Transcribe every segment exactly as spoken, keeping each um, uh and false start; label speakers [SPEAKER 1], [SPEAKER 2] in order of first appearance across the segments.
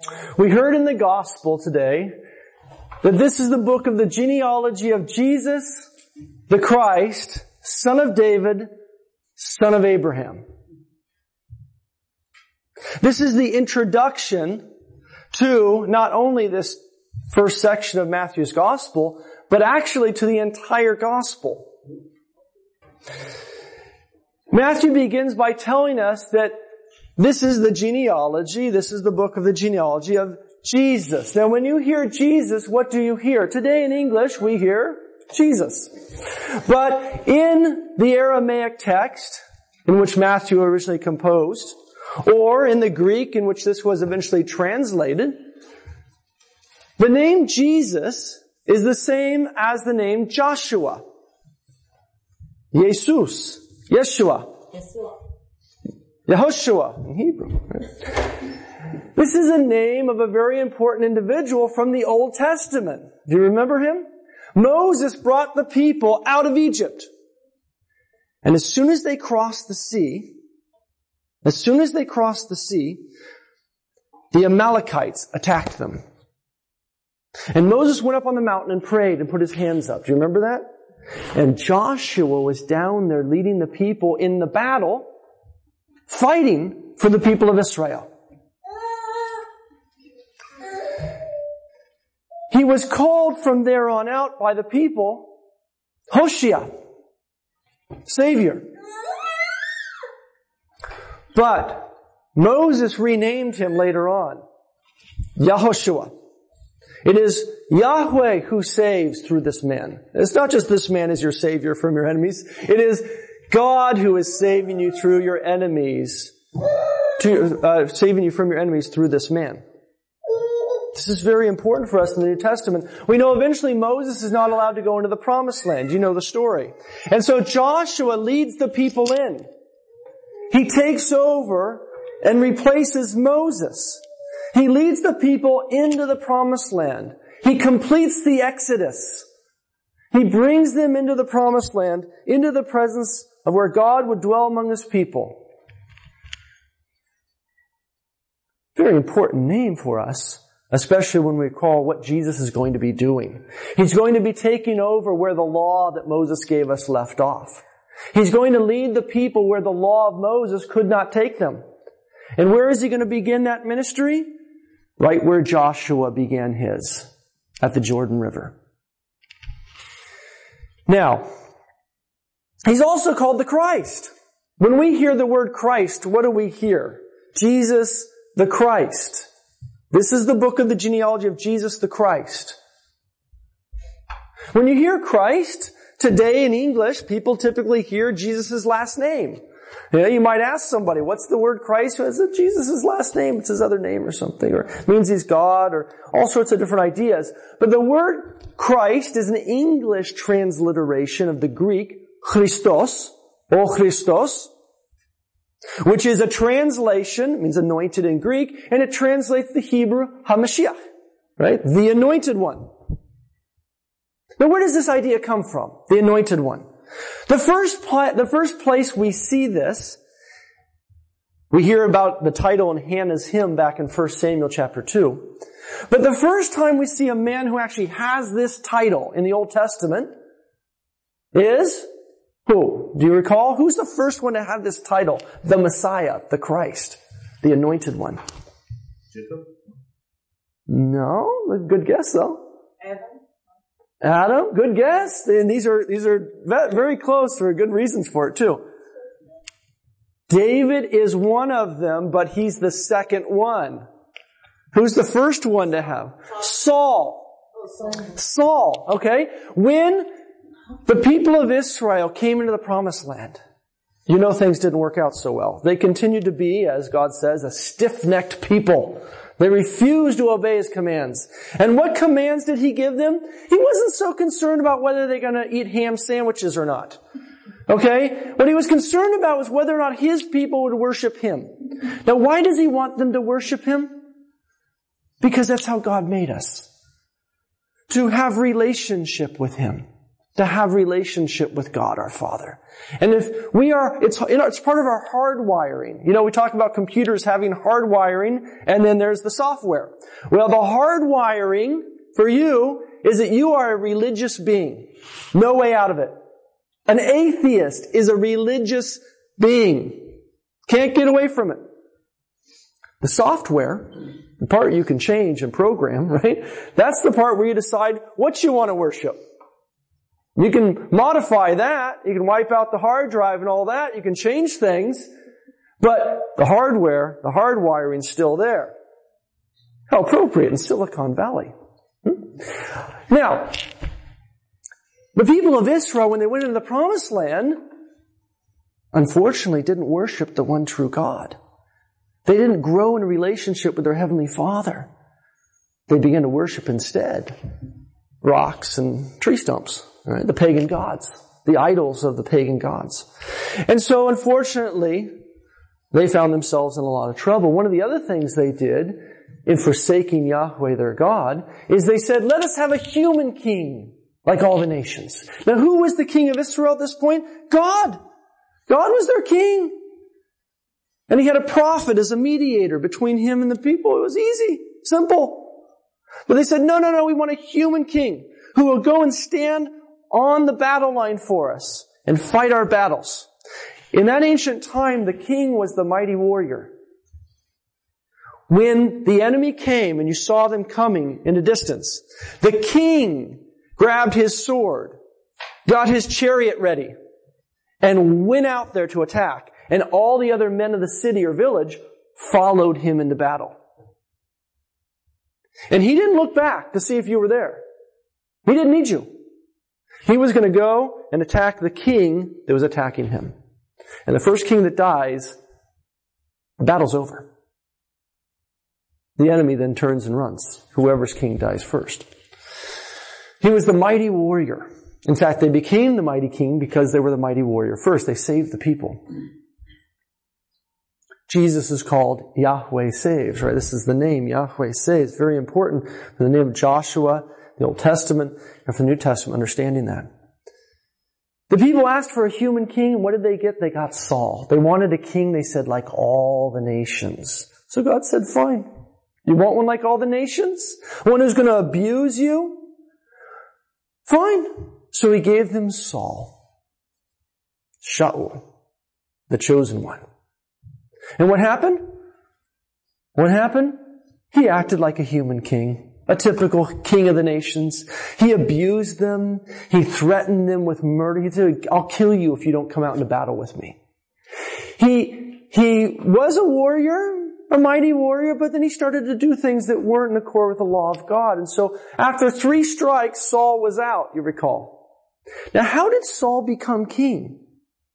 [SPEAKER 1] We heard in the gospel today that this is the book of the genealogy of Jesus, the Christ, son of David, son of Abraham. This is the introduction to not only this first section of Matthew's gospel, but actually to the entire gospel. Matthew begins by telling us that this is the genealogy, this is the book of the genealogy of Jesus. Now when you hear Jesus, what do you hear? Today in English we hear Jesus. But in the Aramaic text, in which Matthew originally composed, or in the Greek in which this was eventually translated, the name Jesus is the same as the name Joshua. Jesus. Yeshua. Yehoshua in Hebrew. This is a name of a very important individual from the Old Testament. Do you remember him? Moses brought the people out of Egypt. And as soon as they crossed the sea, as soon as they crossed the sea, the Amalekites attacked them. And Moses went up on the mountain and prayed and put his hands up. Do you remember that? And Joshua was down there leading the people in the battle, fighting for the people of Israel. He was called from there on out by the people, Hoshea, Savior. But Moses renamed him later on, Yehoshua. It is Yahweh who saves through this man. It's not just this man is your Savior from your enemies. It is God who is saving you through your enemies, to, uh, saving you from your enemies through this man. This is very important for us in the New Testament. We know eventually Moses is not allowed to go into the Promised Land. You know the story. And so Joshua leads the people in. He takes over and replaces Moses. He leads the people into the Promised Land. He completes the Exodus. He brings them into the Promised Land, into the presence of where God would dwell among His people. Very important name for us, especially when we recall what Jesus is going to be doing. He's going to be taking over where the law that Moses gave us left off. He's going to lead the people where the law of Moses could not take them. And where is He going to begin that ministry? Right where Joshua began his, at the Jordan River. Now, He's also called the Christ. When we hear the word Christ, what do we hear? Jesus the Christ. This is the book of the genealogy of Jesus the Christ. When you hear Christ, today in English, people typically hear Jesus' last name. You know, you might ask somebody, what's the word Christ? Is it Jesus' last name? It's his other name or something, or it means he's God, or all sorts of different ideas. But the word Christ is an English transliteration of the Greek Christos, or Christos, which is a translation, it means anointed in Greek, and it translates the Hebrew HaMashiach, right? The anointed one. Now where does this idea come from? The anointed one. The first, pl- the first place we see this, we hear about the title in Hannah's hymn back in First Samuel chapter two. But the first time we see a man who actually has this title in the Old Testament is who? Do you recall? Who's the first one to have this title? The Messiah, the Christ, the anointed one.
[SPEAKER 2] Jacob?
[SPEAKER 1] No, good guess though.
[SPEAKER 3] Adam.
[SPEAKER 1] Adam, good guess. And these are, these are very close for good reasons for it too. David is one of them, but he's the second one. Who's the first one to have? Saul. Saul, okay? When the people of Israel came into the Promised Land, you know things didn't work out so well. They continued to be, as God says, a stiff-necked people. They refused to obey His commands. And what commands did He give them? He wasn't so concerned about whether they're going to eat ham sandwiches or not. Okay? What He was concerned about was whether or not His people would worship Him. Now, why does He want them to worship Him? Because that's how God made us. To have relationship with Him. to have relationship with God our Father. And if we are, it's, you know, it's part of our hardwiring. You know, we talk about computers having hardwiring, and then there's the software. Well, the hardwiring for you is that you are a religious being. No way out of it. An atheist is a religious being. Can't get away from it. The software, the part you can change and program, right? That's the part where you decide what you want to worship. You can modify that. You can wipe out the hard drive and all that. You can change things. But the hardware, the hardwiring is still there. How appropriate in Silicon Valley. Hmm? Now, the people of Israel, when they went into the Promised Land, unfortunately didn't worship the one true God. They didn't grow in a relationship with their Heavenly Father. They began to worship instead rocks and tree stumps, right? The pagan gods, the idols of the pagan gods. And so, unfortunately, they found themselves in a lot of trouble. One of the other things they did in forsaking Yahweh their God is they said, let us have a human king like all the nations. Now, who was the king of Israel at this point? God. God was their king. And he had a prophet as a mediator between him and the people. It was easy, simple. But they said, no, no, no, we want a human king who will go and stand on the battle line for us and fight our battles. In that ancient time, the king was the mighty warrior. When the enemy came and you saw them coming in the distance, the king grabbed his sword, got his chariot ready, and went out there to attack. And all the other men of the city or village followed him into battle. And he didn't look back to see if you were there. He didn't need you. He was going to go and attack the king that was attacking him. And the first king that dies, the battle's over. The enemy then turns and runs. Whoever's king dies first. He was the mighty warrior. In fact, they became the mighty king because they were the mighty warrior first. They saved the people. Jesus is called Yahweh Saves, right? This is the name, Yahweh Saves. Very important for the name of Joshua, the Old Testament, and for the New Testament, understanding that. The people asked for a human king. What did they get? They got Saul. They wanted a king, they said, like all the nations. So God said, fine. You want one like all the nations? One who's going to abuse you? Fine. So he gave them Saul. Shaul, the chosen one. And what happened? What happened? He acted like a human king, a typical king of the nations. He abused them. He threatened them with murder. He said, I'll kill you if you don't come out into battle with me. He, he was a warrior, a mighty warrior, but then he started to do things that weren't in accord with the law of God. And so after three strikes, Saul was out, you recall. Now, how did Saul become king?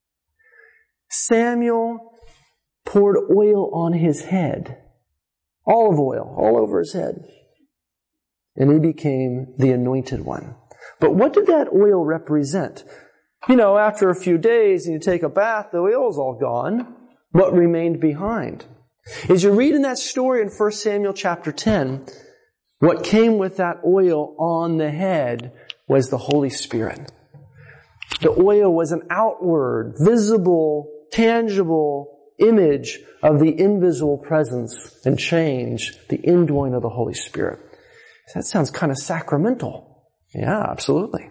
[SPEAKER 1] Samuel poured oil on his head. Olive oil all over his head. And he became the anointed one. But what did that oil represent? You know, after a few days and you take a bath, the oil's all gone. What remained behind? As you read in that story in First Samuel chapter ten, what came with that oil on the head was the Holy Spirit. The oil was an outward, visible, tangible image of the invisible presence and change, the indwelling of the Holy Spirit. That sounds kind of sacramental. Yeah, absolutely.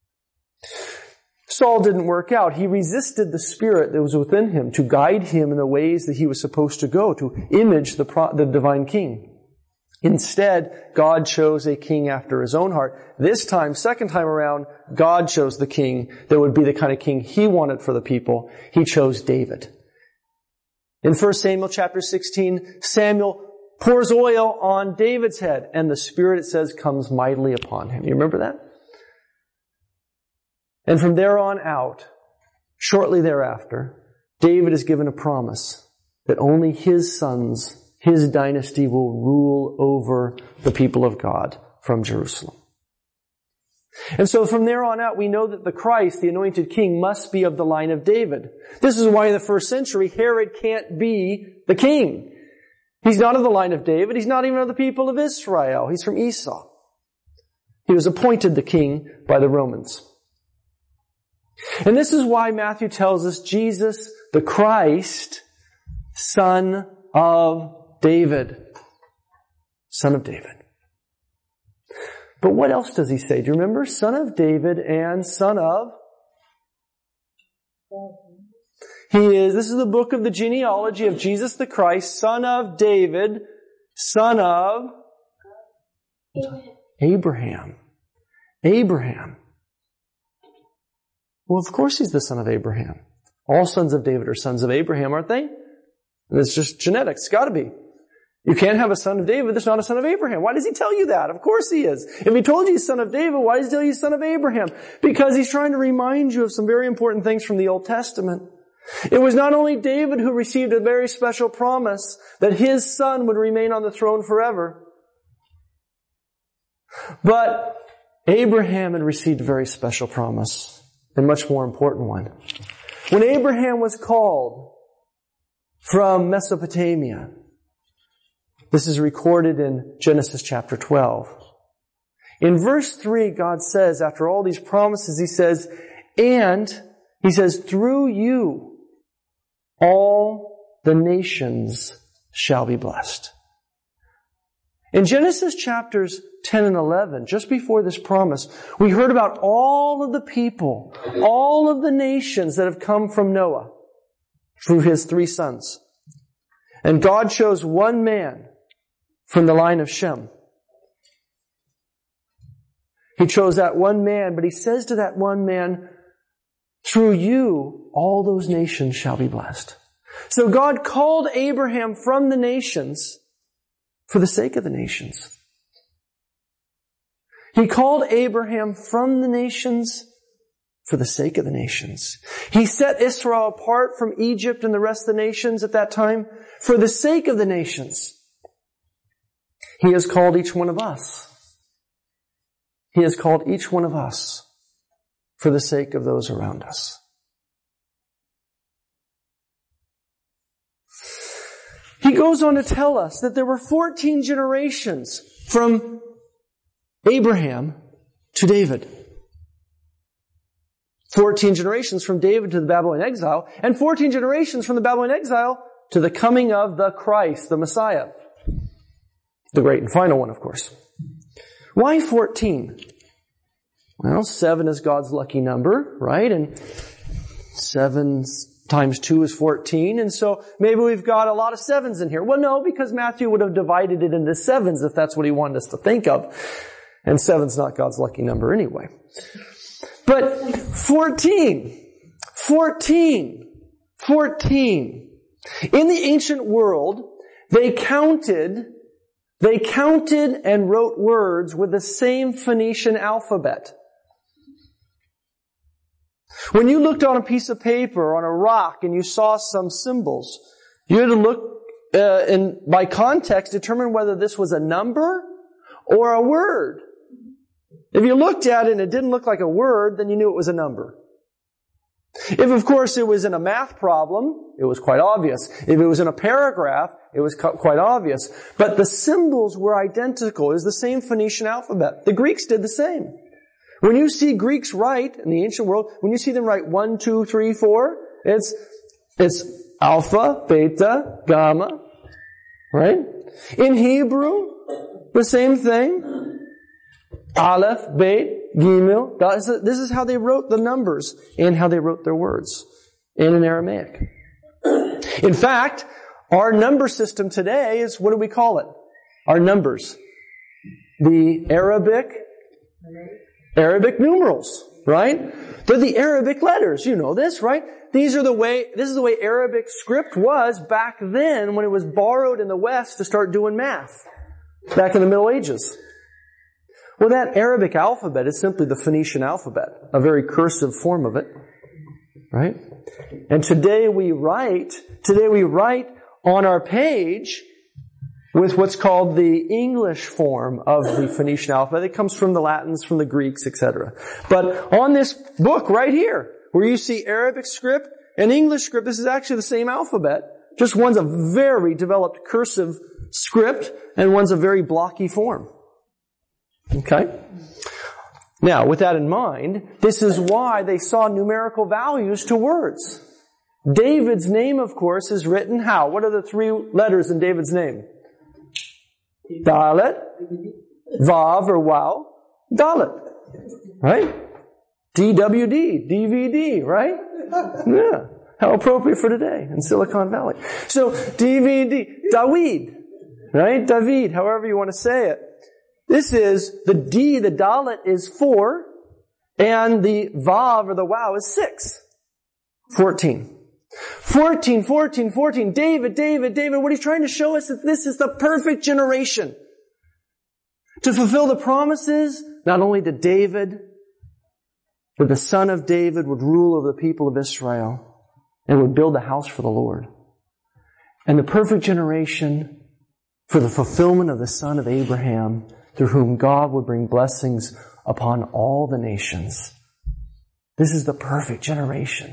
[SPEAKER 1] Saul didn't work out. He resisted the Spirit that was within him to guide him in the ways that he was supposed to go, to image the, pro- the divine king. Instead, God chose a king after his own heart. This time, second time around, God chose the king that would be the kind of king he wanted for the people. He chose David. In First Samuel chapter sixteen, Samuel pours oil on David's head, and the Spirit, it says, comes mightily upon him. You remember that? And from there on out, shortly thereafter, David is given a promise that only his sons, his dynasty, will rule over the people of God from Jerusalem. And so from there on out, we know that the Christ, the anointed king, must be of the line of David. This is why in the first century, Herod can't be the king. He's not of the line of David. He's not even of the people of Israel. He's from Esau. He was appointed the king by the Romans. And this is why Matthew tells us Jesus, the Christ, son of David. Son of David. But what else does he say? Do you remember? Son of David and son of? He is, this is the book of the genealogy of Jesus the Christ, son of David, son of Abraham. Abraham. Well, of course he's the son of Abraham. All sons of David are sons of Abraham, aren't they? And it's just genetics. It's gotta be. You can't have a son of David that's not a son of Abraham. Why does he tell you that? Of course he is. If he told you he's son of David, why does he tell you he's son of Abraham? Because he's trying to remind you of some very important things from the Old Testament. It was not only David who received a very special promise that his son would remain on the throne forever, but Abraham had received a very special promise, a much more important one. When Abraham was called from Mesopotamia, this is recorded in Genesis chapter twelve. In verse three, God says, after all these promises, He says, and He says, through you, all the nations shall be blessed. In Genesis chapters ten and eleven, just before this promise, we heard about all of the people, all of the nations that have come from Noah through his three sons. And God chose one man from the line of Shem. He chose that one man, but He says to that one man, through you, all those nations shall be blessed. So God called Abraham from the nations for the sake of the nations. He called Abraham from the nations for the sake of the nations. He set Israel apart from Egypt and the rest of the nations at that time for the sake of the nations. He has called each one of us. He has called each one of us for the sake of those around us. He goes on to tell us that there were fourteen generations from Abraham to David. fourteen generations from David to the Babylonian exile, and fourteen generations from the Babylonian exile to the coming of the Christ, the Messiah. The great and final one, of course. Why fourteen? Well, seven is God's lucky number, right? And seven times two is fourteen. And so maybe we've got a lot of sevens in here. Well, no, because Matthew would have divided it into sevens if that's what he wanted us to think of. And seven's not God's lucky number anyway. But fourteen. fourteen. fourteen. In the ancient world, they counted, they counted and wrote words with the same Phoenician alphabet. When you looked on a piece of paper or on a rock and you saw some symbols, you had to look uh, and by context determine whether this was a number or a word. If you looked at it and it didn't look like a word, then you knew it was a number. If, of course, it was in a math problem, it was quite obvious. If it was in a paragraph, it was quite obvious. But the symbols were identical. It was the same Phoenician alphabet. The Greeks did the same. When you see Greeks write in the ancient world, when you see them write one, two, three, four, it's, it's alpha, beta, gamma, right? In Hebrew, the same thing. Aleph, Bet, Gimel. This is how they wrote the numbers and how they wrote their words in an Aramaic. In fact, our number system today is, what do we call it? Our numbers. The Arabic, Arabic numerals, right? They're the Arabic letters. You know this, right? These are the way, this is the way Arabic script was back then when it was borrowed in the West to start doing math. Back in the Middle Ages. Well, that Arabic alphabet is simply the Phoenician alphabet, a very cursive form of it, right? And today we write, today we write on our page with what's called the English form of the Phoenician alphabet. It comes from the Latins, from the Greeks, et cetera. But on this book right here, where you see Arabic script and English script, this is actually the same alphabet. Just one's a very developed cursive script and one's a very blocky form. Okay? Now, with that in mind, this is why they saw numerical values to words. David's name, of course, is written how? What are the three letters in David's name? Dalet, Vav or Wow, Dalet. Right? D W D, D V D, right? Yeah. How appropriate for today in Silicon Valley. So, D V D, David, right? David, however you want to say it. This is, the D, the Dalet is four, and the Vav or the Wow is six. Fourteen. Fourteen, fourteen, fourteen. David, David, David. What he's trying to show us is that this is the perfect generation to fulfill the promises, not only to David, but the son of David would rule over the people of Israel and would build a house for the Lord. And the perfect generation for the fulfillment of the son of Abraham, through whom God would bring blessings upon all the nations. This is the perfect generation.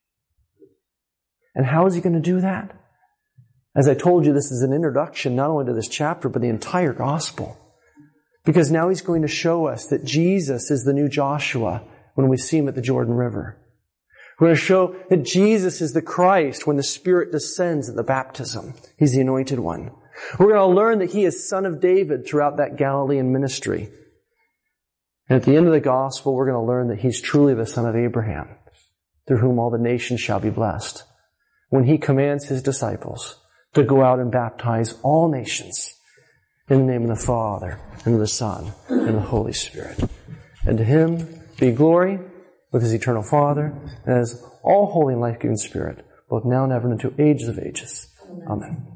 [SPEAKER 1] And how is he going to do that? As I told you, this is an introduction not only to this chapter, but the entire gospel. Because now he's going to show us that Jesus is the new Joshua when we see him at the Jordan River. We're going to show that Jesus is the Christ when the Spirit descends at the baptism. He's the anointed one. We're going to learn that he is son of David throughout that Galilean ministry. And at the end of the gospel, we're going to learn that he's truly the son of Abraham, through whom all the nations shall be blessed, when he commands his disciples to go out and baptize all nations in the name of the Father, and of the Son, and of the Holy Spirit. And to him be glory with his eternal Father, and as all holy and life-giving Spirit, both now and ever and into ages of ages. Amen.